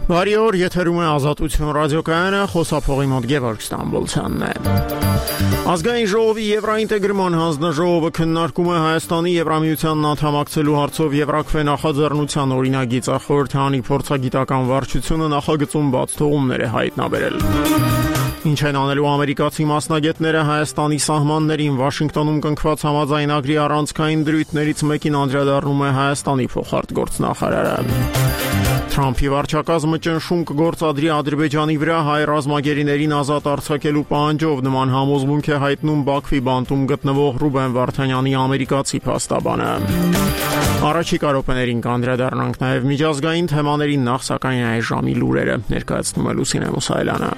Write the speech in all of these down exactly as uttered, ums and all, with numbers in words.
Բարի օր, եթերում է Ազատություն ռադիոկայանը, խոսափողի մոտ Գևորգ Ստամբոլցյանն է։ Ազգային ժողովի Եվրաինտեգրման հանձնաժողովը քննարկում է Հայաստանի Եվրամիությանն անդամակցելու հարցով Եվրաքվե նախաձեռնության օրինագիծը, խորհրդարանի փորձագիտական վարչությունը նախագծում բաց թողումներ է հայտնաբերել։ Ինչ են անելու ամերիկացի մասնագետները Հայաստանի սահմաններին? Վաշինգտոնում կնքված համաձայնագրի առանցքային դրույթներից մեկին անդրադառնում է Հայաստանի փոխարտգործնախարարը։ Թրամփի վարչակազմը ճնշում կգործադրի Ադրբեջանի վրա հայ ռազմագերիներին ազատ արձակելու պահանջով, նման համոզմունք է հայտնում Բաքվի բանտում գտնվող Ռուբեն Վարդանյանի ամերիկացի փաստաբանը։ Առաջիկա րոպեներին կանդրադառնանք նաև միջազգային թեմաներին, նախ սակայն այս ժամի լուրերը ներկայացնում է Լուսինե Մուսայելյանը։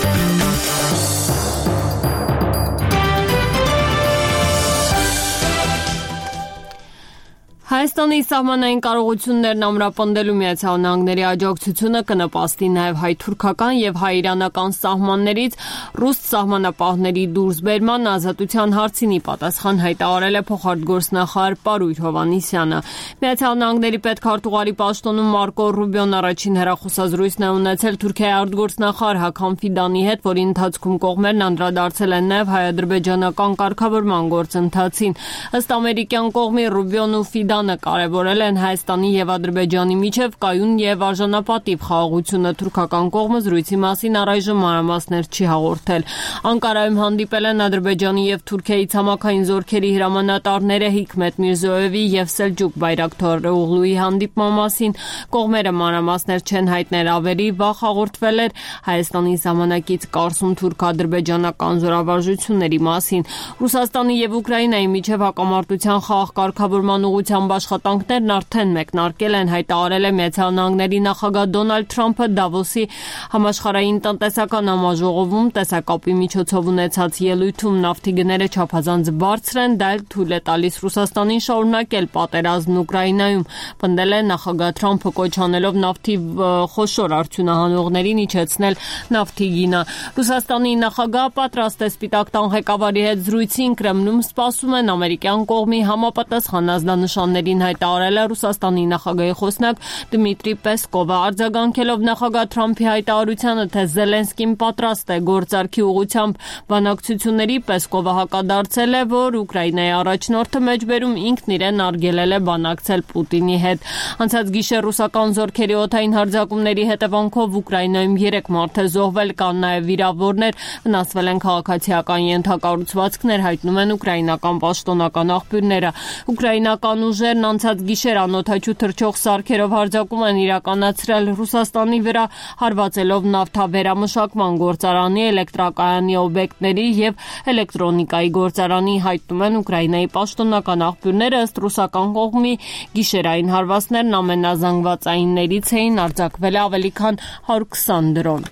Հայաստանի սահմանային կարողություններն ամրապնդելու Միացյալ Նահանգների աջակցությունը կնպաստի նաև հայ-թուրքական եւ հայ-իրանական սահմաններից ռուս սահմանապահների դուրսբերման ազատության հարցին ի պատասխան հայտարարել է փոխարտգործնախարար Պարույր Հովհաննիսյանը։ Միացյալ Նահանգների պետքարտուղարի պաշտոնում Մարկո Ռուբիոն առաջին հեռախոսազրույցն է ունեցել Թուրքիայի արտգործնախարար Հաքամ Ֆիդանի հետ, որի ընթացքում կողմերն անդրադարձել են նաև հայ-ադրբեջանական կարգավորման գործընթացին։ Ըստ ամերիկյան կողմի Ռուբիոն ու Ֆիդանը կարևորել են Հայաստանի եւ Ադրբեջանի միջև կայուն եւ արժանապատիվ խաղաղությունը։ Թուրքական կողմը զրույցի մասին առայժմ մանրամասներ չի հաղորդել։ Անկարայում հանդիպել են Ադրբեջանի եւ Թուրքիայի ցամաքային զորքերի հրամանատարները Հիկմետ Միրզոևի եւ Սելջուկ Բայրակթարօղլուի հանդիպման մասին։ Կողմերը մանրամասներ չեն հայտնել, ավելի վաղ հաղորդվել էր Հայաստանի ժամանակից Կարսում թուրք-ադրբեջանական զորավարժությունների մասին։ Ռուսաստանի եւ Ուկրաինայի միջև հակամարտության խաղաղ կարգավորման ուղղությամբ աշխատանքներն արդեն մեկնարկել են, հայտարարել է Միացյալ Նահանգների նախագահ Դոնալդ Թրամփը Դավոսի համաշխարհային տնտեսական համաժողովում տեսակապի միջոցով ունեցած ելույթում։ Նավթի գները չափազանց բարձր են, դա թույլ է տալիս Ռուսաստանին շարունակել պատերազմն Ուկրաինայում, պնդել է նախագահ Թրամփը, կոչ անելով նավթի խոշոր արդյունահանողներին իջեցնել նավթի գինը։ Ռուսաստանի նախագահը պատրաստ է Սպիտակ տան ղեկավարի հետ զրույցին։ Կրեմլում սպասում են ամերիկյան կողմի համապատասխան ազդանշաններին, հայտարարել է Ռուսաստանի նախագահի խոսնակ Դմիտրի Պեսկովը, արձագանքելով նախագահ Թրամփի հայտարարությանը, թե Զելենսկին պատրաստ է գործարքի ուղղությամբ բանակցությունների։ Պեսկովը հակադարձել է, որ Ուկրաինայի առաջնորդը մեջբերում ինքն իրեն արգելել է բանակցել Պուտինի հետ։ Անցած գիշեր ռուսական զորքերի օդային հարձակումների հետևանքով Ուկրաինայում երեք մարդ է զոհվել, կան նաև վիրավորներ, վնասվել են քաղաքացիական ենթակառուցվածքներ, հայտնում են ուկրաինական պաշտոնական աղբյուրները։ Ուկրաինական ուժերն անցած գիշեր անօդաչու թռչող սարքերով հարձակում են իրականացրել Ռուսաստանի վրա, հարվածելով նավթավերամշակման գործարանի, էլեկտրակայանի օբյեկտների եւ էլեկտրոնիկայի գործարանի, հայտնում են Ուկրաինայի պաշտոնական աղբյուրները։ Ըստ ռուսական կողմի գիշերային հարվածներն ամենազանգվածայիններից էին, արձակվել է ավելի քան հարյուր քսան դրոն։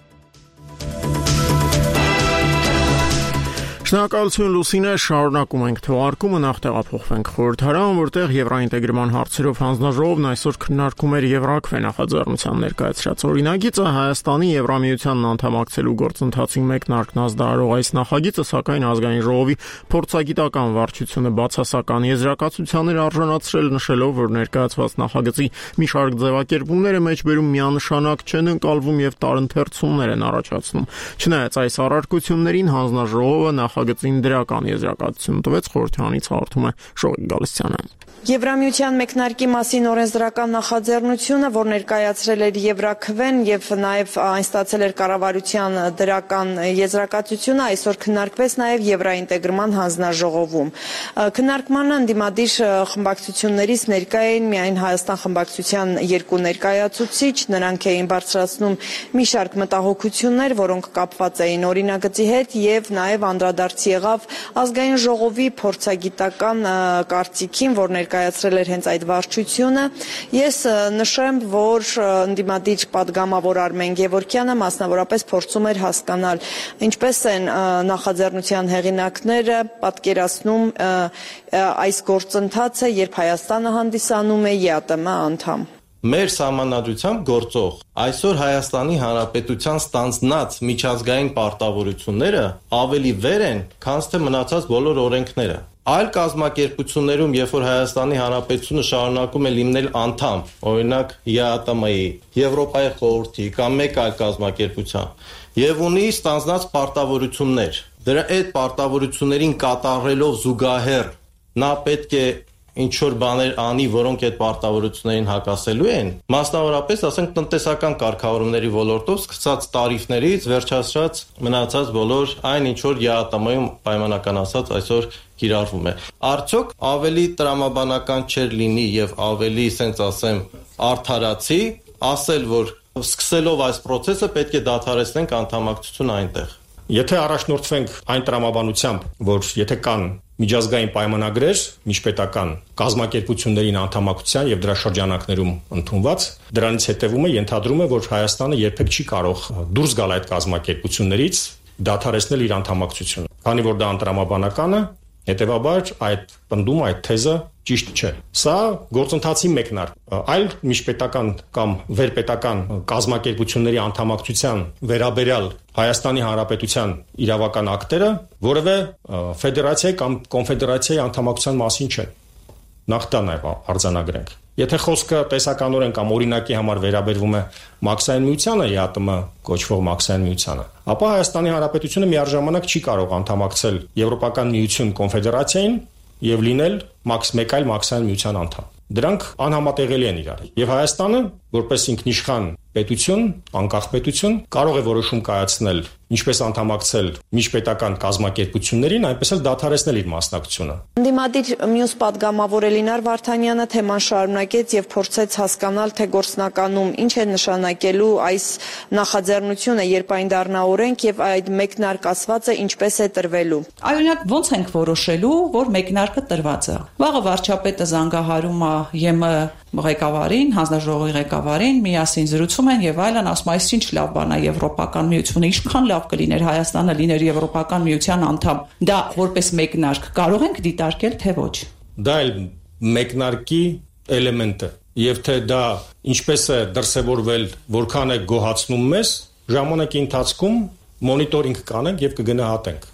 Շնորհակալություն Լուսինե, շարունակում ենք թողարկումը, նախ տեղափոխվենք խորհրդարան, որտեղ Եվրաինտեգրման հարցերով հանձնաժողովն այսօր քննարկում էր Եվրաքվե նախաձեռնության ներկայացրած օրինագիծը։ Հայաստանի Եվրամիությանն անդամակցելու գործընթացին մեկնարկն ազդարարող այս նախագիծը, սակայն ազգային ժողովի փորձագիտական վարչությունը բացասական եզրակացության էր արժանացրել, նշելով, որ ներկայացված նախագծի մի շարք ձևակերպումները մեջբերում միանշանակ չեն ընկալվում եւ տարընթերցումներ են առաջացնում։ Չնայած այս առարկություններին հանձնաժողովը նախագծին դրական եզրակացություն տվեց, խորհրդարանից հաղորդում է Շողիկ Գալստյանը։ Եվրամիության մեկնարկի մասին օրենսդրական նախաձեռնությունը, որ ներկայացրել էր Եվրաքվեն եւ նաեւ այն ստացել էր կառավարության դրական եզրակացությունը, այսօր քննարկվեց նաեւ Եվրաինտեգրման հանձնաժողովում։ Քննարկմանը ընդդիմադիր խմբակցություններից ներկա էին միայն Հայաստան խմբակցության երկու ներկայացուցիչ, նրանք էին բարձրացնում մի շարք մտահոգություններ, որոնք կապված էին օրինագծի հետ եւ նաեւ անդրադարձ եղավ ազգային ժողովի փորձագիտական կարծիքին, որ ներկայացրել էր հենց այդ վարչությունը։ Ես նշեմ, որ ընդդիմադիր պատգամավոր Արմեն Գևորգյանը մասնավորապես փորձում էր հասկանալ ինչպես են նախաձեռնության հեղինակները պատկերացնում այս գործընթացը, երբ Հայաստանը հանդիսանում է ԵԱՏՄ անդամ։ Մեր սահմանադրությամբ գործող այսօր Հայաստանի Հանրապետության ստանձնած միջազգային պարտավորությունները ավելի վեր են, քան թե մնացած բոլոր օրենքները։ Այլ կազմակերպություններում, երբ որ Հայաստանի Հանրապետությունը շարունակում է լինել անդամ, օրինակ ԵԱՏՄ-ի, Եվրոպայի խորհրդի կամ մեկ այլ կազմակերպության, եւ ունի ստանձնած պարտավորություններ, դրա այդ պարտավորություններին կատարելով զուգահեռ նա պետք է ինչ-որ բաներ անի, որոնք այդ պարտավորություններին հակասելու են, մասնավորապես, ասենք, տնտեսական կարգավորումների ոլորտով սկսած տարիֆներից վերջացրած մնացած բոլոր այն, ինչ որ ԵԱՏՄ-ում պայմանական ասած այսօր կիրառվում է։ Արդյոք ավելի տրամաբանական չէր լինի եւ ավելի, ասենց ասեմ, արդարացի ասել, որ սկսելով այս process-ը պետք է դադարեցնենք անդամակցություն այնտեղ։ Եթե առաջնորդվենք այն տրամաբանությամբ, որ եթե կան միջազգային պայմանագրեր, միջպետական կազմակերպություններին անդամակցության եւ դրա շրջանակներում ընդունված, դրանից հետեւում է ենթադրում է, որ Հայաստանը երբեք չի կարող դուրս գալ այդ կազմակերպություններից, դադարեցնել իր անդամակցությունը։ Քանի որ դա անտրամաբանական է, հետեւաբար այդ պնդումը, այդ թեզը ճիշտ չէ։ Սա գործընթացի մեկնարկ։ Այլ միջպետական կամ վերպետական կազմակերպությունների անդամակցության վերաբերյալ Հայաստանի Հանրապետության իրավական ակտերը որևէ ֆեդերացիայի կամ կոնֆեդերացիայի անդամակցության մասին չէ։ Նախ դա նաև արձանագրենք։ Եթե խոսքը տեսականորեն կամ օրինակի համար վերաբերվում է Մաքսային միությանը, ԵԱՏՄ կոչվող Մաքսային միությանը, ապա Հայաստանի Հանրապետությունը միառժամանակ չի կարող անդամակցել Եվրոպական միություն կոնֆեդերացիային եւ լինել մաքս մեկ այլ Մաքսային միության անդամ։ Դրանք անհամատեղելի են իրար։ Եվ Հայաստանը, որպես ինքնիշխան պետություն, անկախ պետություն, կարող է որոշում կայացնել ինչպես անդամակցել միջպետական կազմակերպություններին, այնպես էլ դադարեցնել իր մասնակցությունը։ Ընդդիմադիր մյուս պատգամավոր Էլինար Վարդանյանը թեման շարունակեց եւ փորձեց հասկանալ, թե գործնականում ինչ է նշանակելու այս նախաձեռնությունը, երբ այն դառնա օրենք եւ այդ մեկնարկացվածը ինչպես է տրվելու։ Այօնյակ ո՞նց ենք որոշելու, որ մեկնարկը տրված է։ Վաղը վարչապետը զանգահարում է ԵՄ ղեկավարին, հանձնաժողովի ղեկավարին, միասին զրուցում են եւ այլն, ասում այս ինչ լավ բան է Եվրոպական միությունը, ինչքան լավ կլիներ Հայաստանը լիներ Եվրոպական միության անդամ։ Դա որպես մեկնարկ կարող ենք դիտարկել, թե ոչ։ Դա էլ մեկնարկի էլեմենտ է, եւ թե դա ինչպես է դրսևորվել, որքան է գոհացնում մեզ, ժամանակի ընթացքում մոնիտորինգ կանենք եւ կգնահատենք։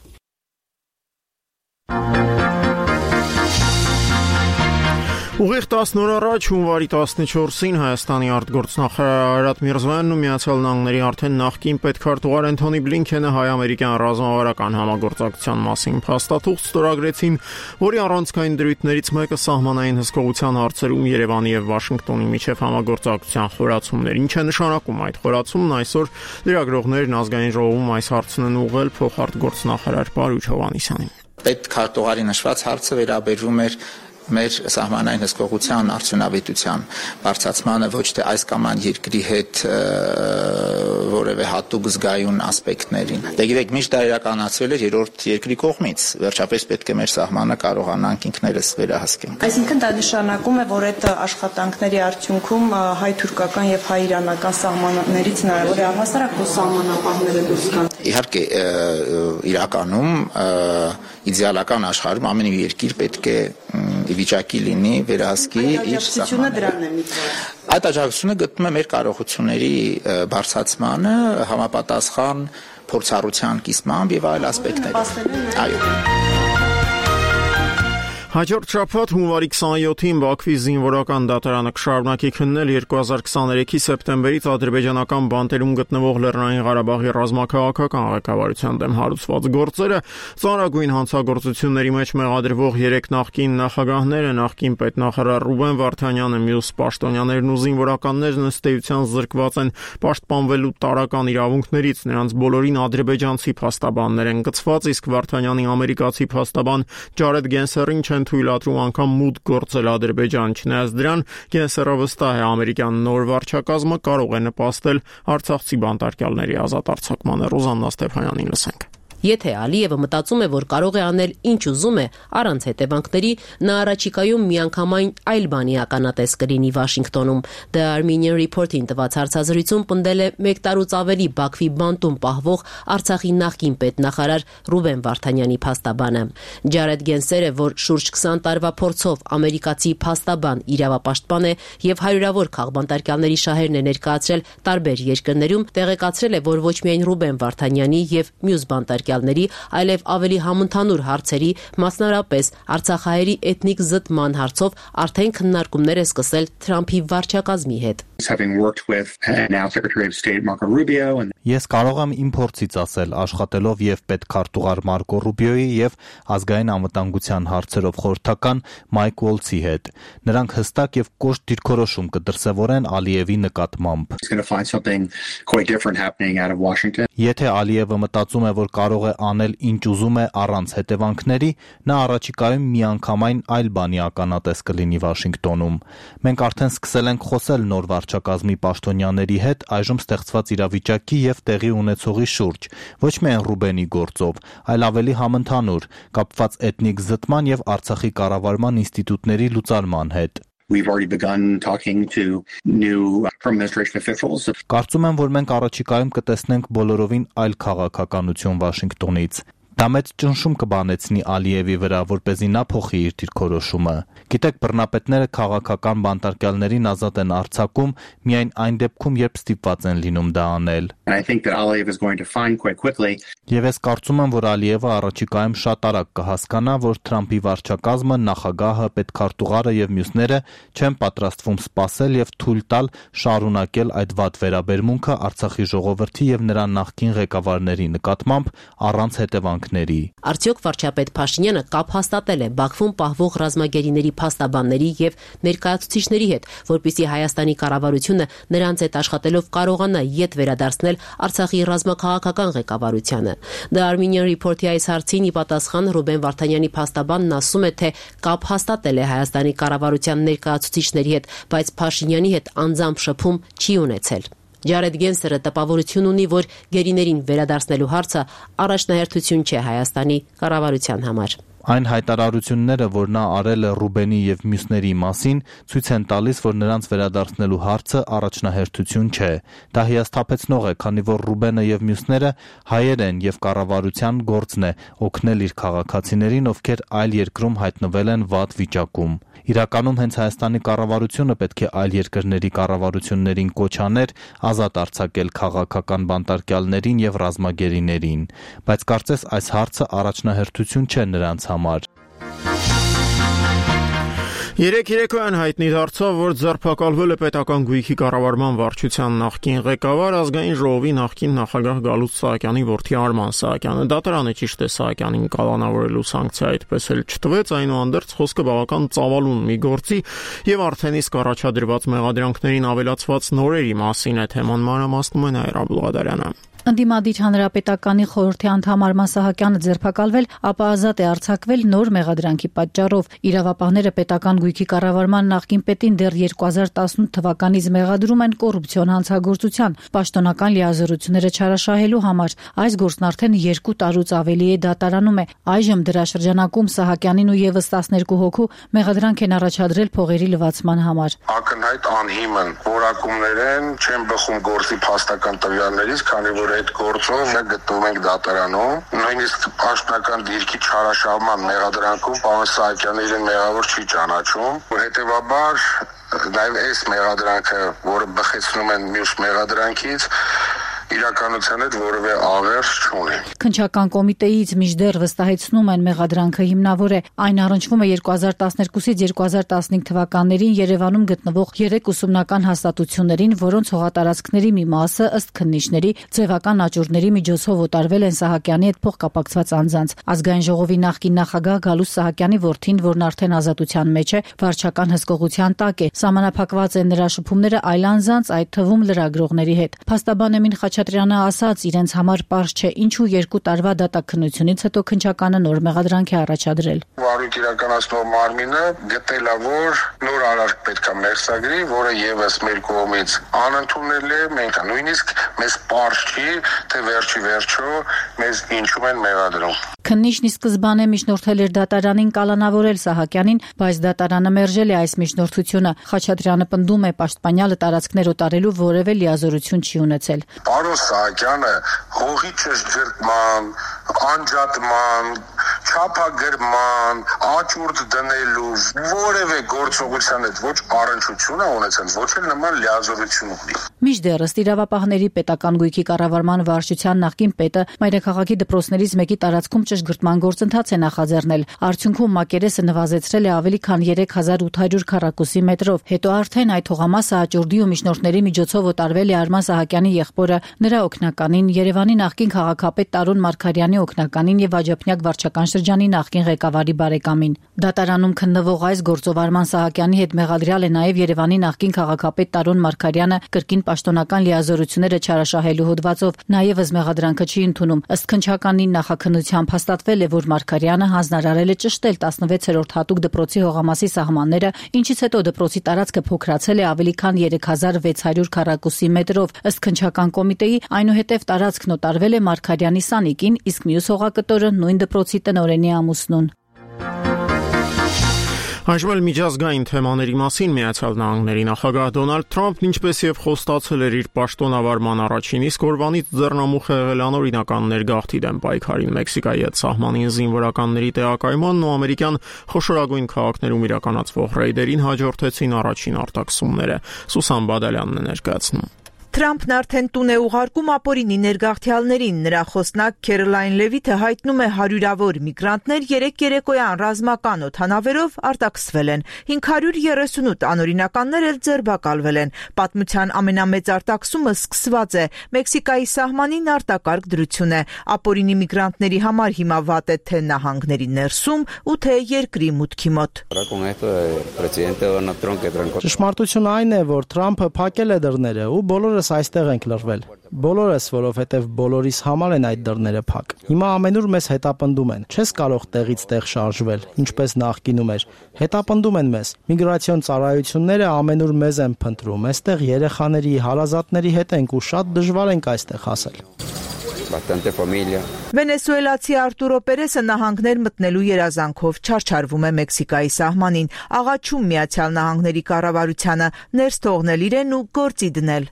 Ուղիղ տասն օր առաջ հունվարի տասնչորսին Հայաստանի արտգործնախարար Արարատ Միրզոյանն ու Միացյալ Նահանգների արդեն նախկին պետքարտուղար Անթոնի Բլինքենը հայ-ամերիկյան ռազմավարական համագործակցության մասին փաստաթուղթ ստորագրեցին, որի առանցքային դրույթներից մեկը սահմանային հսկողության հարցերում Երևանի եւ Վաշինգտոնի միջև համագործակցության խորացումն էր։ Ինչ է նշանակում այդ խորացումն, այսօր լրագրողներն ազգային ժողովում այս հարցն են ուղղել փոխարտգործնախարար Պարույր Հովհաննիսյանին։ Պետքարտուղարի նշված հարցը վերաբերվում էր մեր սահմանային հսկողության արդյունավետության բարձրացմանը, ոչ թե այս կամ այն երկրի հետ որևէ հատուկ զգայուն ասպեկտներին։ Դե գիտեք, միշտ դա իրականացվել էր երրորդ երկրի կողմից, վերջապես պետք է մեր սահմանը կարողանանք ինքներս վերահսկենք։ Այսինքն դա նշանակում է, որ այդ աշխատանքների արդյունքում հայ-թուրքական եւ հայ-իրանական սահմաններից հնարավոր է առհասարակ սահմանապահները դուրս գան։ Իհարկե, իրականում իդեալական աշխարհում ամեն երկիր պետք է վիճակի լինի վերահսկի իր սահմանները։ Այդ աջակցությունը գտնում է մեր կարողությունների բարձրացմանը, համապատասխան փորձառության կիսմամբ եւ այլ ասպեկտներով։ Այո։ Հաջորդ շաբաթ հունվարի քսանյոթին Բաքվի զինվորական դատարանը կշարունակի քննել երկու հազար քսաներեքի սեպտեմբերից ադրբեջանական բանտերում գտնվող Լեռնային Ղարաբաղի ռազմաքաղաքական ղեկավարության դեմ հարուցված գործերը, ծանրագույն հանցագործությունների մեջ մեղադրվող երեք նախկին նախագահները, նախկին պետնախարար Ռուբեն Վարդանյանը, մյուս պաշտոնյաներն ու զինվորականներն ըստ էության զրկված են պաշտպանվելու տարրական իրավունքներից, նրանց բոլորին ադրբեջանցի փաստաբաններ են գծված, իսկ Վարդանյանի ամերիկացի փաստաբան Ջարեդ Գենսերին չեն թույլատրում անգամ մուտք գործել Ադրբեջան, չնայած դրան Գենսերը վստահ է ամերիկյան նոր վարչակազմը կարող է նպաստել արցախցի բանտարկյալների ազատ արձակմանը։ Ռոզաննա Ստեփանյանին լսենք։ Եթե Ալիևը մտածում է, որ կարող է անել ինչ ուզում է, առանց հետևանքների, նա առաջիկայում միանգամայն այլ բանի ականատես կլինի Վաշինգտոնում։ The Armenian Report-ին տված հարցազրույցում պնդել է մեկ տարուց ավելի Բաքվի բանտում պահվող Արցախի նախկին պետնախարար Ռուբեն Վարդանյանի փաստաբանը։ Ջարեդ Գենսերը, որ շուրջ քսան տարվա փորձով ամերիկացի փաստաբան, իրավապաշտպան է եւ հարյուրավոր քաղբանտարկյալների շահերն է ներկայացրել տարբեր երկրներում, տեղեկացրել է, որ ոչ միայն Ռուբեն Վարդանյանի եւ մյուս բանտարկյալ բանտարկյալների, այլև ավելի համընդհանուր հարցերի, մասնարապես արցախահայերի էթնիկ զտման հարցով արդեն քննարկումներ է սկսել Թրամփի վարչակազմի հետ։ Ես կարող եմ իմ փորձից ասել, աշխատելով եւ պետքարտուղար Մարկո Ռուբիոյի եւ ազգային անվտանգության հարցերով խորհրդական Մայք Ուոլցի հետ։ Նրանք հստակ եւ կոշտ դիրքորոշում կդրսևորեն Ալիևի նկատմամբ։ Եթե Ալիևը մտածում է, որ կարող է անել ինչ ուզում է առանց հետևանքների, նա առաջիկայում միանգամայն այլ բանի ականատես կլինի Վաշինգտոնում։ Մենք արդեն սկսել ենք խոսել նոր վարչակազմի պաշտոնյաների հետ այժմ ստեղծված իրավիճակի եւ տեղի ունեցողի շուրջ, ոչ միայն Ռուբենի գործով, այլ ավելի համընդհանուր, կապված էթնիկ զտման եւ Արցախի կառավարման ինստիտուտների լուծարման հետ։ We've already begun talking to new Trump administration officials. Կարծում եմ, որ մենք առաջիկայում կտեսնենք բոլորովին այլ քաղաքականություն Վաշինգտոնից։ Դա մեծ ճնշում կբանեցնի Ալիևի վրա, որպեսզի նա փոխի իր դիրքորոշումը։ Գիտեք, բռնապետները քաղաքական բանտարկյալներին ազատ են արձակում միայն այն դեպքում, երբ ստիպված են լինում դա անել։ I think that Aliyev is going to find quite quickly. Եվ ես կարծում եմ, որ Ալիևը առաջիկայում շատ արագ կհասկանա, որ Թրամփի վարչակազմը, նախագահը, պետքարտուղարը եւ մյուսները չեն պատրաստվում սպասել եւ թույլ տալ շարունակել այդ վատ վերաբերմունքը Արցախի ժողովրդի եւ նրա նախկին ղեկավարների նկատմամբ առանց հետևանքների։ Արդյոք վարչապետ Փաշինյանը կապ հաստատել է Բաքվում պահվող ռազմագերիների փաստաբանների եւ ներկայացուցիչների հետ, որպեսզի Հայաստանի կառավարությունը նրանց հետ աշխատելով կարողանա յետ վերադարձնել Արցախի ռազմաքաղաքական ղեկավարությանը։ The Armenian Report-ի այս հարցին ի պատասխան Ռուբեն Վարդանյանի փաստաբանն ասում է, թե կապ հաստատել է Հայաստանի կառավարության ներկայացուցիչների հետ, բայց Փաշինյանի հետ անձամբ շփում չի ունեցել։ Ջարեդ Գենսերը տպավորություն ունի, որ գերիներին վերադարձնելու հարցը առաջնահերթություն չէ Հայաստանի կառավարության համար։ Այն հայտարարությունները, որ նա արել է Ռուբենի եւ մյուսների մասին, ցույց են տալիս, որ նրանց վերադարձնելու հարցը առաջնահերթություն չէ։ Դա հիասթափեցնող է, քանի որ Ռուբենը եւ մյուսները հայեր են եւ կառավարության գործն է օգնել իր քաղաքացիներին, ովքեր այլ երկրում հայտնվել են վատ վիճակում։ Իրականում հենց Հայաստանի կառավարությունը պետք է այլ երկրների կառավարություններին կոչ աներ ազատ արձակել քաղաքական բանտարկյալներին եւ ռազմագերիներին, բայց կարծես այս հարցը առաջնահերթություն չէ նրանց համար։ Երեք երեկոյան հայտնի դարձավ, որ ձերբակալվել է պետական գույքի կառավարման վարչության նախկին ղեկավար, ազգային ժողովի նախկին նախագահ Գալուստ Սահակյանի որդի Արման Սահակյանը։ Դատարանը ճիշտ է Սահակյանին կալանավորելու սանկցիա այդպես էլ չտվեց, այնուհանդերձ խոսքը բավական ծավալուն մի գործի եւ արդեն իսկ առաջադրված մեղադրանքներին ավելացված նորերի մասին է թեման մանրամասնում է Նաիրա Բլուղադարյանը։ Ընդդիմադիր հանրապետականի խորհրդի անդամ Արման Սահակյանը ձերբակալվել, ապա ազատ է արձակվել նոր մեղադրանքի պատճառով։ Իրավապահները պետական գույքի կառավարման նախկին պետին դեռ երկու հազար տասնութ թվականից մեղադրում են կոռուպցիոն հանցագործության, պաշտոնական լիազորությունները չարաշահելու համար։ Այս գործն արդեն երկու տարուց ավելի է դատարանում է։ Այժմ դրա շրջանակում Սահակյանին ու եւս տասներկու հոգու մեղադրանք են առաջադրել փողերի լվացման համար։ Ակնհայտ անհիմն որակումներ են, չեն բխում գործի փաստական տվյալներից, քանի որ այդ գործով գտնվում ենք դատարանում, նույնիսկ պաշտոնական դիրքի չարաշահման մեղադրանքում պարոն Սահակյանը իրեն մեղավոր չի ճանաչում, հետևաբար նաև այս մեղադրանքը, որը բխեցնում են մյուս մեղադրանքից, իրականության հետ որևէ աղերս չունի։ Քննչական կոմիտեից մինչդեռ վստահեցնում են մեղադրանքը հիմնավոր է։ Այն առնչվում է երկու հազար տասներկուսից երկու հազար տասնհինգ թվականներին Երևանում գտնվող երեք ուսումնական հաստատություններին, որոնց հողատարածքների մի մասը ըստ քննիչների ձևական աճուրդների միջոցով օտարվել են Սահակյանի հետ փոխկապակցված անձանց։ Ազգային ժողովի նախկին նախագահ Գալուստ Սահակյանի որդին, որն արդեն ազատության մեջ է, վարչական հսկողության տակ է։ Սահմանափակված են նրա շփումները այլ անձանց, այդ թվում լրագրողների հետ։ Փաստաբան Էմին Խաչատրյանը ասաց, իրենց համար պարզ չէ ինչու երկու տարվա դատաքննությունից հետո քննչականը նոր մեղադրանք է առաջադրել։ Վարույթ իրականացնող մարմինը գտել է, որ նոր արարք պետք է մերսագրի, որը եւս մեր կողմից անընդունել է, մենք նույնիսկ մեզ պարզ չի, թե վերջի վերջո մեզ ինչու են մեղադրում։ Քննիչն ի սկզբանե միջնորդել էր դատարանին կալանավորել Սահակյանին, բայց դատարանը մերժել է այս միջնորդությունը։ Խաչատրյանը պնդում է, պաշտպանյալը տարածքներ օտարելու որևէ լիազորություն չի ունեցել։ Պարոն Սահակյանը հողի չշրջման, անջատման, չափագրման, աճուրդ դնելու որևէ գործողության հետ ոչ առնչություն ունեցան, ոչ էլ նման լիազորություն ունի։ Մինչդեռս իրավապահների պետական գույքի կառավարման վարչության նախկին պետը մայրաքաղաքի դպրոցներից մեկի տարածքում ճշգրտման գործընթաց է նախաձեռնել։ Արդյունքում մակերեսը նվազեցրել է ավելի քան երեք հազար ութ հարյուր քառակուսի մետրով։ Հետո արդեն այդ հողամասը աճուրդի ու միջնորդների միջոցով օտարվել է Արման Սահակյանի եղբորը, նրա օգնականին, Երևանի նախկին քաղաքապետ Տարոն Մարգարյանի օգնականին եւ Աջափնյակ վարչական շրջանի նախկին ղեկավարի բարեկամին։ Դատարանում քննվող այս գործով Արման Սահակյանի հետ մեղադրյալ է նաեւ Երևանի նախկին քաղաքապետ Տարոն Մարգարյանը կրկին պաշտոնական լիազորությունները չարաշահելու հոդվածով։ Նաեւ մեղադրանքը չի ընդունում։ Ըստ քննչականի նախաքննությամբ հաստատվել է, որ Մարգարյանը հանձնարարել է ճշտել տասնվեցերորդ հատուկ դպրոցի հողամասի սահմանները, ինչից հետո դպրոցի տարածքը փոքրացել է ավելի քան երեք հազար վեց հարյուր քառակուսի մետրով։ Ըստ քննչական կոմիտեի, այնուհետև տարածքն օտարվել է Մարգարյանի սանիկին, իսկ մյուս հողակտորը նույն դպրոցի տնօրենի ամուսնուն։ Այժմ էլ միջազգային թեմաների մասին Միացյալ Նահանգների նախագահ Դոնալդ Թրամփն ինչպես եւ խոստացել էր իր պաշտոնավարման առաջին իսկ օրվանից ձեռնամուխ է եղել անօրինական ներգաղթի դեմ պայքարին Մեքսիկայի հետ սահմանին զինվորականների տեղակայմանն ու ամերիկյան խոշորագույն քաղաքներում իրականացվող ռեյդերին հաջորդեցին առաջին արտաքսումները։ Սուսան Բադալյանն է ներկայացնում։ Թրամփն արդեն տուն է ուղարկում ապօրինի ներգաղթյալներին։ Նրա խոսնակ Քերոլայն Լևիթը հայտնում է հարյուրավոր միգրանտներ երեք երեկոյան ռազմական օդանավերով արտաքսվել են։ հինգ հարյուր երեսունութ անօրինականներ էլ ձերբակալվել են։ Պատմության ամենամեծ արտաքսումը սկսված է։ Մեքսիկայի սահմանին արտակարգ դրություն է։ Ապօրինի միգրանտների համար հիմա վատ է թե նահանգների ներսում ու թե երկրի մուտքի մոտ։ Ճշմարտությունը այն է, որ Թրամփը փակել է դռները ու բոլորը այստեղ ենք լրվել։ Բոլորս, որովհետև բոլորիս համար են այդ դռները փակ։ Հիմա ամենուր մեզ հետապնդում են։ Չես կարող տեղից տեղ շարժվել, ինչպես նախկինում էր։ Հետապնդում են մեզ։ Միգրացիոն ծառայությունները ամենուր մեզ են փնտրում։ Այստեղ երեխաների, հարազատների հետ ենք ու շատ դժվար ենք այստեղ հասել։ Վենեսուելացի Արտուրո Պերեսը նահանգներ մտնելու երազանքով չարչարվում է Մեքսիկայի սահմանին, աղաչում Միացյալ Նահանգների կառավարությանը ներս թողնել իրեն ու գործի դնել։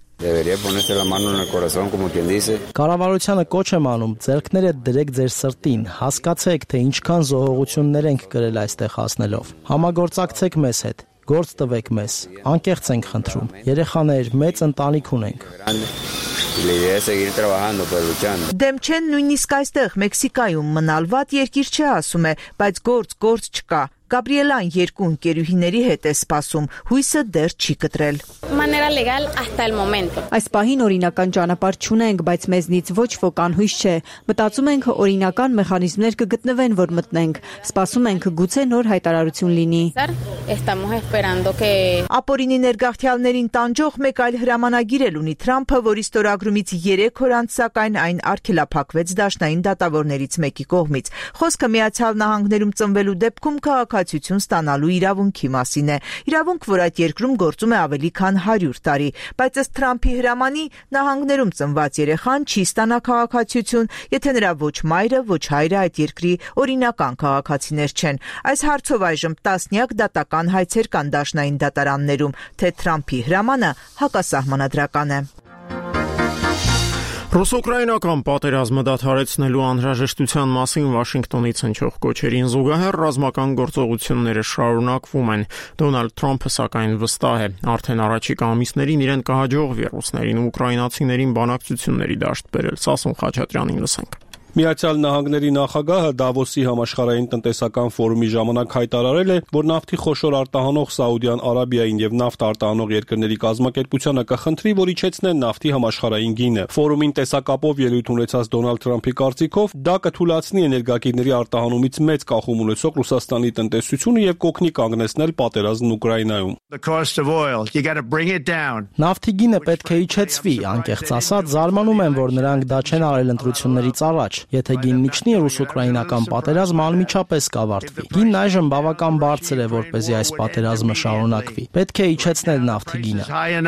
Կառավարությանը կոչ եմ անում, ձեռքները դրեք ձեր սրտին, հասկացեք, թե ինչքան զոհողություններ ենք կրել այստեղ հասնելով։ Համագործակցեք մեզ հետ, գործ տվեք մեզ, անկեղծ ենք խնդրում, երեխաներ, մեծ ընտանիք ունենք։ Դեմ չեն նույնիսկ այստեղ Մեքսիկայում մնալ, վատ երկիր չէ ասում է, բայց գործ գործ չկա։ Գաբրիելան երկու ընկերուհիների հետ է սպասում, հույսը դեռ չի կտրել։ Այս պահին օրինական ճանապարհ չունենք, բայց մեզնից ոչ ոք անհույս չէ։ Մտածում ենք օրինական մեխանիզմներ կգտնվեն, որ մտնենք։ Սպասում ենք գուցե նոր հայտարարություն լինի։ Ապօրինի ներգաղթյալներին տանջող մեկ այլ հրամանագիր էլ ունի Թրամփը, որի ստորագրումից երեք օր անց սակայն այն արգելափակվեց դաշնային դատավորներից մեկի կողմից։ Խոսքը Միացյալ Նահանգներում ծնվելու դեպքում քաղաքացիություն ստանալու իրավունքի մասին է։ Իրավունք, որ այդ երկրում գործում է ավելի քան հարյուր տարի, բայց ըստ Թրամփի հրամանի նահանգներում ծնված երեխան չի ստանա քաղաքացիություն, եթե նրա ոչ մայրը, ոչ հայրը այդ երկրի օրինական քաղաքացիներ չեն։ Այս հարցով այժմ տասնյակ դատական հայցեր կան դաշնային դատարաններում, թե Թրամփի հրամանը հակասահմանադրական է։ Ռուս-ուկրաինական պատերազմը դադարեցնելու անհրաժեշտության մասին Վաշինգտոնից հնչող կոչերին զուգահեռ ռազմական գործողությունները շարունակվում են։ Դոնալդ Թրամփը սակայն վստահ է, արդեն առաջիկա ամիսներին իրեն կհաջողվի ռուսներին ու ուկրաինացիներին բանակցությունների դաշտ բերել։ Սասուն Խաչատրյանին լսենք։ Միացյալ Նահանգների նախագահը Դավոսի համաշխարհային տնտեսական ֆորումի ժամանակ հայտարարել է, որ նավթի խոշոր արտահանող Սաուդյան Արաբիային եւ նավթ արտահանող երկրների կազմակերպությանը կխնդրի, որ իջեցնեն նավթի համաշխարհային գինը։ Ֆորումին տեսակապով ելույթ ունեցած Դոնալդ Թրամփի կարծիքով դա կթույլատնի էներգակիրների արտահանումից մեծ կախում ունեցող Ռուսաստանի տնտեսությունը եւ կօգնի կանգնեցնել պատերազմն Ուկրաինայում։ Նավթի գինը պետք է իջեցվի, անկեղծ ասած, զարմանում եմ, որ նրանք դա չեն արել ընտրություններից առաջ։ Եթե գինն իջնի, ռուս-ուկրաինական պատերազմը անմիջապես կավարտվի։ Գինն այժմ բավական բարձր է, որպեսզի այս պատերազմը շարունակվի։ Պետք է իջեցնել նավթի գինը։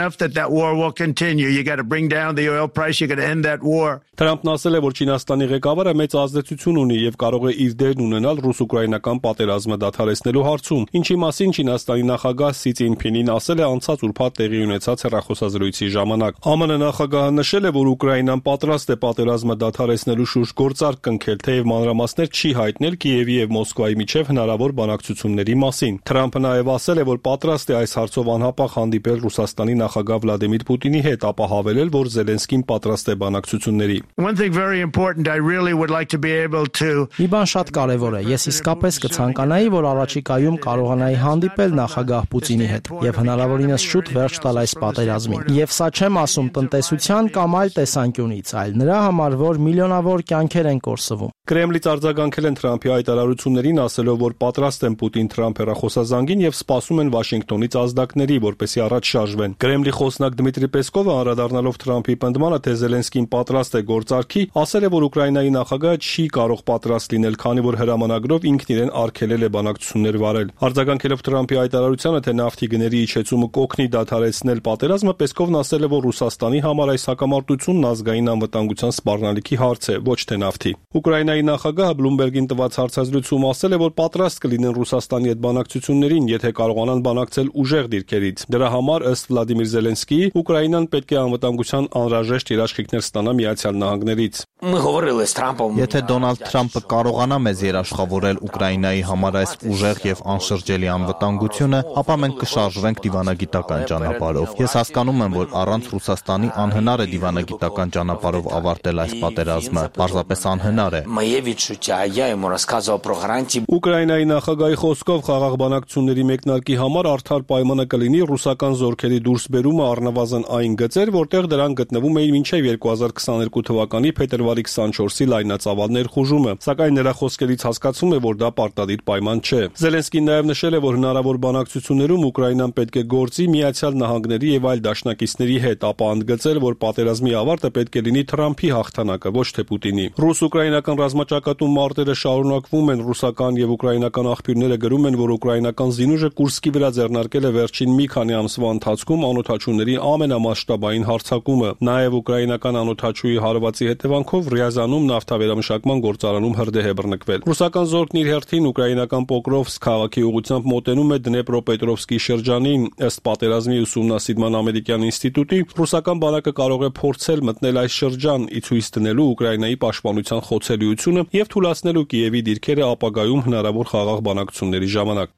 Թրամփն ասել է, որ Չինաստանի ղեկավարը մեծ ազդեցություն ունի եւ կարող է իր դերն ունենալ ռուս-ուկրաինական պատերազմը դադարեցնելու հարցում, ինչի մասին Չինաստանի նախագահ Սի Ցզինփինին ասել է անցած ուրբաթ տեղի ունեցած հեռախոսազրույցի ժամանակ։ ԱՄՆ նախագահը նշել է, որ Ուկրաինան պատրաստ է պատերազմը դադարեցնելու շուրջ գործարք կնքել, թեև մանրամասներ չի հայտնել Կիևի եւ Մոսկվայի միջև հնարավոր բանակցությունների մասին։ Թրամփը նաեւ ասել է, որ պատրաստ է այս հարցով անհապաղ հանդիպել Ռուսաստանի նախագահ Վլադիմիր Պուտինի հետ, ապա հավելել, որ Զելենսկին պատրաստ է բանակցությունների։ Մի բան շատ կարևոր է։ Ես իսկապես կցանկանայի, որ առաջիկայում կարողանայի հանդիպել նախագահ Պուտինի հետ եւ հնարավորինս շուտ վերջ տալ այս պատերազմին։ Եվ սա չեմ ասում տնտեսության կամ այլ տեսանկյունից, այլ նրա համար, որ միլիոնավոր կյանքեր են կորսվում։ Կրեմլից արձագանքել են Թրամփի հայտարարություններին, ասելով, որ պատրաստ են Պուտին-Թրամփ հեռախոսազանգին եւ սպասում են Վաշինգտոնից ազդակների, որպեսզի առաջ շարժվեն։ Կրեմլի խոսնակ Դմիտրի Պեսկովը անդրադառնալով Թրամփի պնդմանը, թե Զելենսկին պատրաստ է գործարքի, ասել է, որ Ուկրաինայի նախագահը չի կարող պատրաստ լինել, քանի որ հրամանագրով ինքն իրեն արգելել է բանակցություններ վարել։ Արձագանքելով Թրամփի հայտարարությանը, թե նավթի գների իջեցումը կօգնի դադարեցնել պատերազմը, Պեսկովն ասել է, որ Ռուսաստանի համար այս հակամարտությունն ազգային անվտանգության սպառնալիքի հարց է, ոչ թե նավթի։ Ուկրաինայի նախագահը Բլումբերգին տված հարցազրույցում ասել է, որ պատրաստ կլինեն Ռուսաստանի հետ բանակցություններին, եթե կարողանան բանակցել ուժեղ դիրքերից։ Դրա համար, ըստ Վլադիմիր Զելենսկիի, Ուկրաինան պետք է անվտանգության անհրաժեշտ երաշխիքներ ստանա Միացյալ Նահանգներից։ Եթե Դոնալդ Թրամփը կարողանա մեզ երաշխավորել Ուկրաինայի համար այս ուժեղ եւ անշրջելի անվտանգությունը, ապա մենք կշարժվենք դիվանագիտական ճանապարհով։ Ես հասկանում եմ, որ առանց Ռուսաստանի անհնար է դիվանագիտական ճանապարհով ավարտել այս պատերազմը, պարզապես անհնար է։ Ուկրաինայի նախագահի խոսքով խաղաղ բանակցությունների մեկնարկի համար արդար պայմանը կլինի ռուսական զորքերի դուրսբերումը առնվազն այն գծեր, որտեղ դրանք գտնվում էին մինչև երկու հազար քսաներկու թվականի փետրվարի քսանչորսի լայնածավալ ներխուժումը, սակայն նրա խոսքերից հասկացում է, որ դա պարտադիր պայման չէ։ Զելենսկին նաև նշել է, որ հնարավոր բանակցություններում Ուկրաինան պետք է գործի Միացյալ Նահանգների եւ այլ դաշնակիցների հետ, ապա ընդգծել, որ պատերազմի ավարտը պետք է լինի Թրամփի հաղթանակը, ոչ թե Պուտինի։ Ռուս-ուկրաինական ռազմաճակատում մարտերը շարունակվում են, ռուսական եւ ուկրաինական աղբյուրները գրում են, որ ուկրաինական զինուժը Կուրսկի վրա ձեռնարկել է վերջին մի քանի ամսվա ընթացքում անօդաչուների ամենամասշտաբային հարձակումը։ Նաև ուկրաինական անօդաչուի հարվածի հետևանքով Ռիազանում նավթավերամշակման գործարանում հրդեհ է բռնկվել։ Ռուսական զորքն իր հերթին ուկրաինական Պոկրովսկ քաղաքի ուղղությամբ մոտենում է Դնեպրոպետրովսկի շրջանին։ Ըստ պատերազմի ուսումնասիրման ամերիկյան ինստիտուտի, ռուսական բանակը կարող է փորձել մտնել այս շրջան՝ ի ցույց դնելու Ուկրաինայի պաշտպանության խոցելիությունը եւ թուլացնելու Կիևի դիրքերը ապագայում հնարավոր խաղաղ բանակցությունների ժամանակ։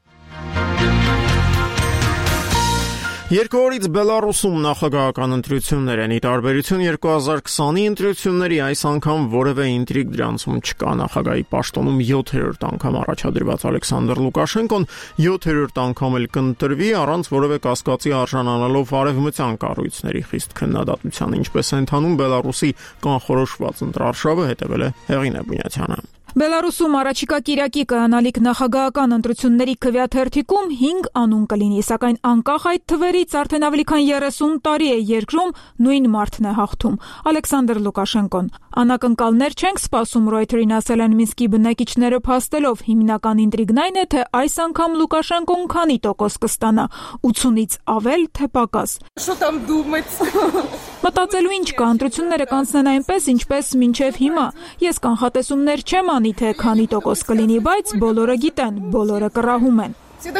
Երկու օրից Բելարուսում նախագահական ընտրություններ են։ Ի տարբերություն երկու հազար քսանի ընտրությունների, այս անգամ որևէ ինտրիգ դրանցում չկա։ Նախագահի պաշտոնում յոթերորդ անգամ առաջադրված Ալեքսանդր Լուկաշենկոն յոթերորդ անգամ էլ կընտրվի առանց որևէ կասկածի արժանանալով արևմտյան կառույցների խիստ քննադատության, ինչպես է ընթանում Բելարուսի կանխորոշված ընտրարշավը, հետևել է Հեղինե Բունյացյանը։ Բելարուսում առաջիկա կիրակի կայանալիք նախագահական ընտրությունների քվեաթերթիկում հինգ անուն կլինի, սակայն անկախ այդ թվերից արդեն ավելի քան երեսուն տարի է երկրում նույն մարդն է հաղթում՝ Ալեքսանդր Լուկաշենկոն։ Անակնկալներ չենք սպասում, Reuters-ին ասել են Մինսկի բնակիչները փաստելով, հիմնական ինտրիգն այն է, թե այս անգամ Լուկաշենկոն քանի տոկոս կստանա՝ ութունից ավել, թե պակաս։ Մտածելու ինչ կա, ընտրությունները կանցնեն այնպես, ինչպես մինչև հիմա։ Ես կանխատեսումներ չեմ անի, թե քանի տոկոս կլինի, բայց բոլորը գիտեն, բոլորը կռահում են։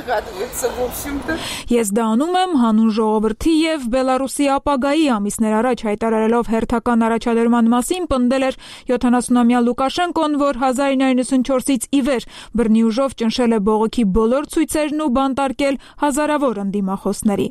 Ես դա անում եմ հանուն ժողովրդի եւ Բելարուսի ապագայի ամիսներ առաջ հայտարարելով հերթական առաջադրման մասին պնդել էր յոթանասունամյա Լուկաշենկոն, որ հազար իննսուն նորինչորսից ի վեր բռնի ուժով ճնշել է բողոքի բոլոր ցույցերն ու բանտարկել հազարավոր ընդդիմախոսների։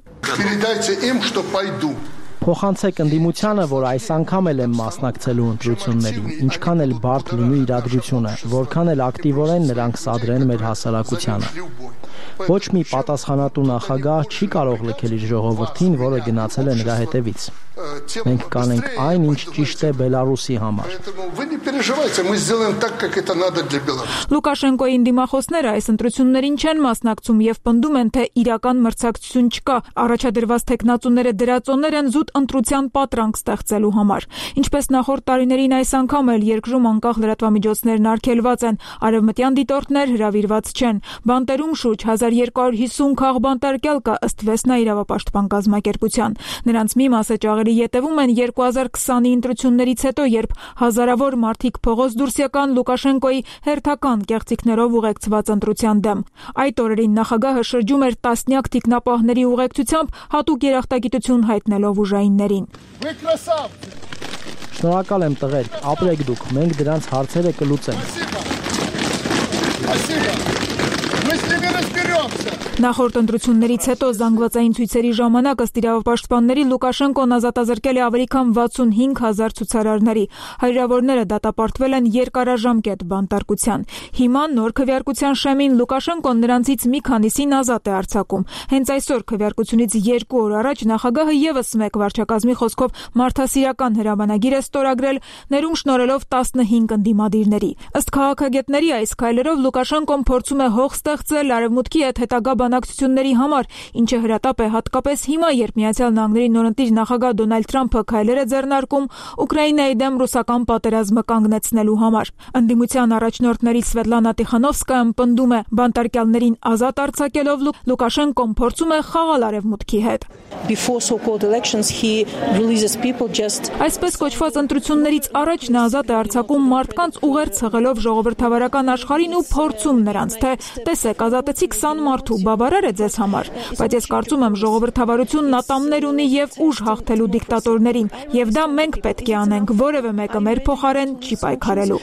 Փոխանցեք ընդդիմությանը, որ այս անգամ էլ եմ մասնակցելու ընտրություններին, ինչքան էլ բարդ լինի իրադրությունը, որքան էլ ակտիվորեն նրանք սադրեն մեր հասարակությանը։ Ոչ մի պատասխանատու նախագահ չի կարող լքել իր ժողովրդին, որը գնացել է նրա հետևից։ Մենք կանենք այն, ինչ ճիշտ է Բելարուսի համար։ Լուկաշենկոյի ընդդիմախոսները այս ընտրություններին չեն մասնակցում եւ պնդում են, թե իրական մրցակցություն չկա։ Առաջադրված տեխնացուները դրածոներ են զուտ ընտրության պատրանք ստեղծելու համար։ Ինչպես նախորդ տարիներին, այս անգամ էլ երկրում անկախ լրատվամիջոցներն արգելված են, արևմտյան դիտորդներ հրավիրված չեն։ Բանտերում շուրջ հազար երկու հարյուր հիսուն քաղբանտարկյալ կա, ըստ Վեսնա իրավապաշտպան կազմակերպության։ Նրանց մի մասը ճաղերի ետևում են երկու հազար քսանի ընտրություններից հետո, երբ հազարավոր մարդիկ փողոց դուրս եկան Լուկաշենկոյի հերթական կեղծիքներով ուղեկցված ընտրության դեմ։ Այդ օրերին նախագահը շրջում էր տասնյակ թիկնապահների ուղեկցությամբ, հատուկ երախտագիտություն հայտնելով ուժայիններին։ Շնորհակալ եմ տղերք, ապրեք դուք, մենք դրանց հարցերը կլուծենք։ Նախորդ ընտրություններից հետո զանգվածային ցույցերի ժամանակ ըստ իրավապաշտպանների Լուկաշենկոն ազատազրկել է ավելի քան վաթսունհինգ հազար ցուցարարների։ Հարյուրավորները դատապարտվել են երկարաժամկետ բանտարկության։ Հիմա նոր քվեարկության շեմին Լուկաշենկոն նրանցից մի քանիսին ազատ է արձակում։ Հենց այսօր քվեարկությունից երկու օր առաջ նախագահը եւս մեկ վարչակազմի խոսքով մարդասիրական հրամանագիր է ստորագրել, ներում շնորհելով տասնհինգ ընդդիմադիրների։ Ըստ քաղաքագետների այս քայլերով Լուկաշենկոն փորձում է հող ստեղծել արևմուտքի հետ հետագա բանակցությունների համար, ինչը հրատապ է հատկապես հիմա, երբ Միացյալ Նահանգների նորընտիր նախագահ Դոնալդ Թրամփը քայլեր է ձեռնարկում Ուկրաինայի դեմ ռուսական պատերազմը կանգնեցնելու համար։ Ընդդիմության առաջնորդներից Սվետլանա Տիխանովսկայան պնդում է, բանտարկյալներին ազատ արձակելով Լուկաշենկոն փորձում է խաղալ արևմուտքի հետ։ Այսպես կոչված ընտրություններից առաջ նա ազատ է արձակում մարդկանց ուղերձ հղելով ժողովրդավարական աշխարհին ու փորձում նրանց, թե տեսեք, ազատեցի քսան մարդու, բավարար է ձեզ համար, բայց ես կարծում եմ ժողովրդավարությունն ատամներ ունի եւ ուժ հաղթելու դիկտատորներին, եւ դա մենք պետք է անենք, որևէ մեկը մեր փոխարեն չի պայքարելու։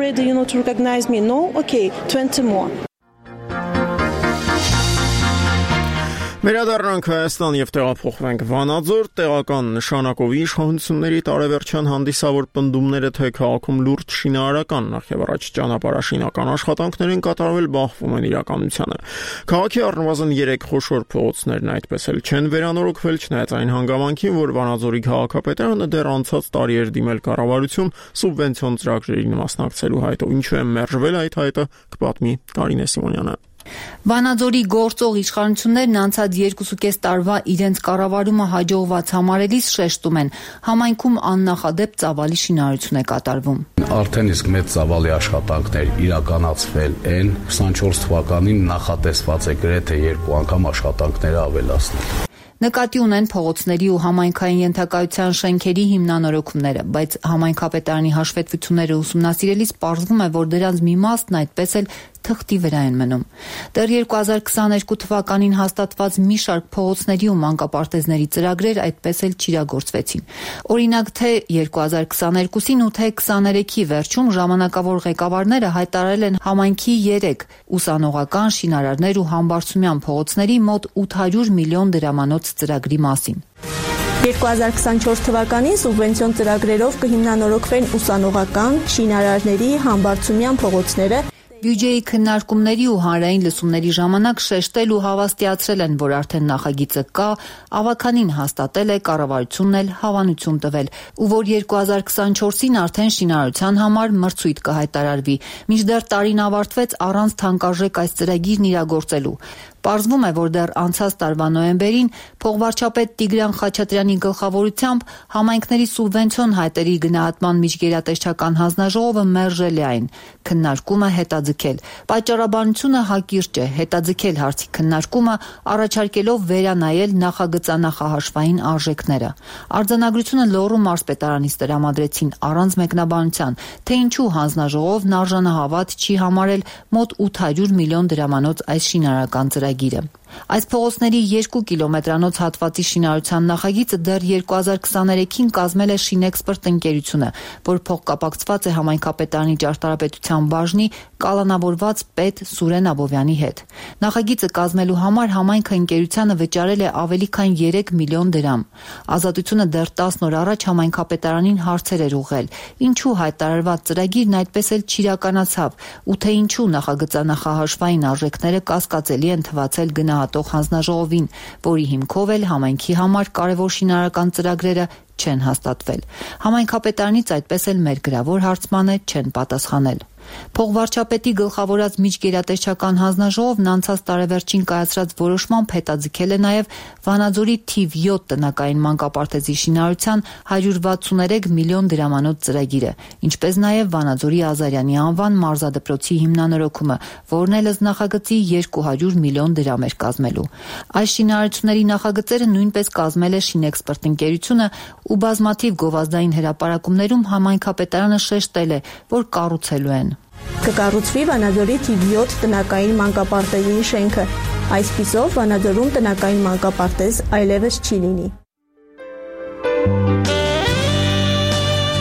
Վերադառնանք Հայաստան եւ տեղափոխվենք Վանաձոր, տեղական նշանակով իշխանությունների տարեվերջյան հանդիսավոր պնդումները, թե քաղաքում լուրջ շինարարական նախ եւ առաջ ճանապարհաշինական աշխատանքներ են կատարվել, բախվում են իրականությանը։ Քաղաքի առնվազն երեք խոշոր փողոցներն այդպես էլ չեն վերանորոգվել, չնայած այն հանգամանքին, որ Վանաձորի քաղաքապետարանը դեռ անցած տարի էր դիմել կառավարություն սուբվենցիոն ծրագրերին մասնակցելու հայտով։ Ինչու է մերժվել այդ հայտը, կպատմի Կարինե Սիմոնյանը։ Վանաձորի գործող իշխանություններն անցած երկուսուկես տարվա իրենց կառավարումը հաջողված համարելիս շեշտում են, համայնքում աննախադեպ ծավալի շինարարություն է կատարվում։ Արդեն իսկ մեծ ծավալի աշխատանքներ իրականացվել են, քսանչորս թվականին նախատեսված է գրեթե երկու անգամ աշխատանքները ավելացնել։ Նկատի ունեն փողոցների ու համայնքային ենթակայության շենքերի հիմնանորոգումները, բայց համայնքապետարանի հաշվետվությունները ուսումնասիրելիս պարզվում է, որ դրանց մի մասն այդպես էլ թղթի վրա են մնում։ Դեռ երկու հազար քսաներկու թվականին հաստատված մի շարք փողոցների ու մանկապարտեզների ծրագրեր այդպես էլ չիրագործվեցին։ Օրինակ, թե երկու հազար քսաներկուսին ու թե քսաներեքի վերջում ժամանակավոր ղեկավարները հայտարարել են համայնքի երեք ուսանողական, շինարարներ ու համբարձումյան փողոցների մոտ ութ հարյուր միլիոն դրամանոց ծրագրի մասին։ երկու հազար քսանչորս թվականին սուբվենցիոն ծրագրերով կհիմնանորոգվեն ուսանողական, շինարարների, համբարձումյան փողոցները։ Բյուջեի քննարկումների ու հանրային լսումների ժամանակ շեշտել ու հավաստիացրել են, որ արդեն նախագիծը կա, ավականին հաստատել է, կառավարությունն էլ հավանություն տվել, ու որ երկու հազար քսանչորսին արդեն շինարարության համար մրցույթ կհայտարարվի, մինչդեռ տարին ավարտվեց առանց թանկարժեք այս ծրագիրն իրագործելու։ Պարզվում է, որ դեռ անցած տարվա նոյեմբերին փոխվարչապետ Տիգրան Խաչատրյանի գլխավորությամբ համայնքների սուբվենցիոն հայտերի գնահատման միջգերատեսչական հանձնաժողովը մերժել է այն, քննարկումը հետաձգել։ Պատճառաբանությունը հակիրճ է, հետաձգել հարցի քննարկումը, առաջարկելով վերանայել նախագծանախահաշվային արժեքները։ Արձանագրությունը Լոռու մարզպետարանից տրամադրեցին առանց մեկնաբանության, թե ինչու հանձնաժողովն արժանահավատ չի համարել մոտ ութ հարյուր միլիոն դրամանոց այս շինարարական ծրագիրը։ Այս փողոցների երկու կիլոմետրանոց հատվածի շինարարության նախագիծը դեռ երկու հազար քսաներեքին կազմել է Շինեքսպերտ ընկերությունը, որ փոխկապակցված է համայնքապետարանի ճարտարապետության բաժնի կալանավորված պետ Սուրեն Աբովյանի հետ։ Նախագիծը կազմելու համար համայնքը ընկերությանը վճարել է ավելի քան երեք միլիոն դրամ։ Ազատությունը դեռ տասն օր առաջ համայնքապետարանին հարցեր էր ուղղել, ինչու հայտարարված ծրագիրն այդպես էլ չիրականացավ, ու թե ինչու նախագծանախահաշվային արժեքները կասկածելի են թվացել գնահատող հանձնաժողովին, որի հիմքով էլ համայնքի համար կարևոր շինարարական ծրագրերը չեն հաստատվել։ Համայնքապետարանից այդպես էլ մեր գրավոր հարցմանը չեն պատասխանել։ Փոխվարչապետի գլխավորած միջգերատեսչական հանձնաժողովն անցած տարեվերջին կայացրած որոշմամբ հետաձգել է նաև Վանաձորի թիվ յոթ տնակային մանկապարտեզի շինարարության հարյուր վաթսուներեք միլիոն դրամանոց ծրագիրը, ինչպես նաև Վանաձորի Ազարյանի անվան մարզադպրոցի հիմնանորոգումը, որն էլ ըստ նախագծի երկու հարյուր միլիոն դրամ էր կազմելու։ Այս շինարարությունների նախագծերը նույնպես կազմել է Շինեքսպերտ ընկերությունը, ու բազմաթիվ գովազդային հրապարակումներում համայնքապետարանը շեշտել է, որ կառուցելու են։ Կկառուցվի Վանաձորի թիվ յոթ տնակային մանկապարտեզի շենքը։ Այսպիսով Վանաձորում տնակային մանկապարտեզ այլևս չի լինի։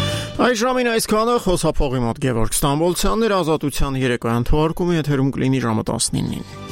Այս ժամին այսքանը խոսափողի մոտ Գևորգ Ստամբոլցյանն էր, Ազատության երեկոյան թողարկումը եթերում կլինի ժամը տասնինին։